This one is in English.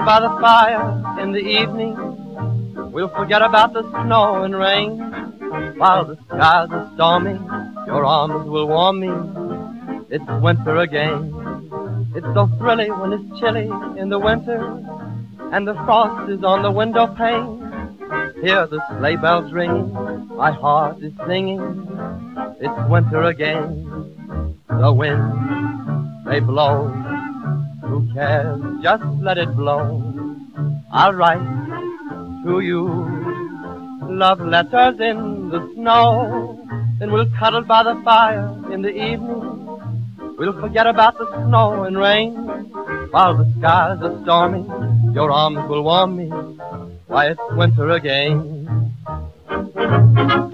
by the fire in the evening. We'll forget about the snow and rain. While the skies are stormy, your arms will warm me. It's winter again. It's so thrilling when it's chilly in the winter, and the frost is on the window pane. Hear the sleigh bells ringing, my heart is singing. It's winter again. The wind may blow, who cares? Just let it blow. I'll write to you love letters in the snow. Then we'll cuddle by the fire in the evening. We'll forget about the snow and rain. While the skies are stormy, your arms will warm me. Why, it's winter again.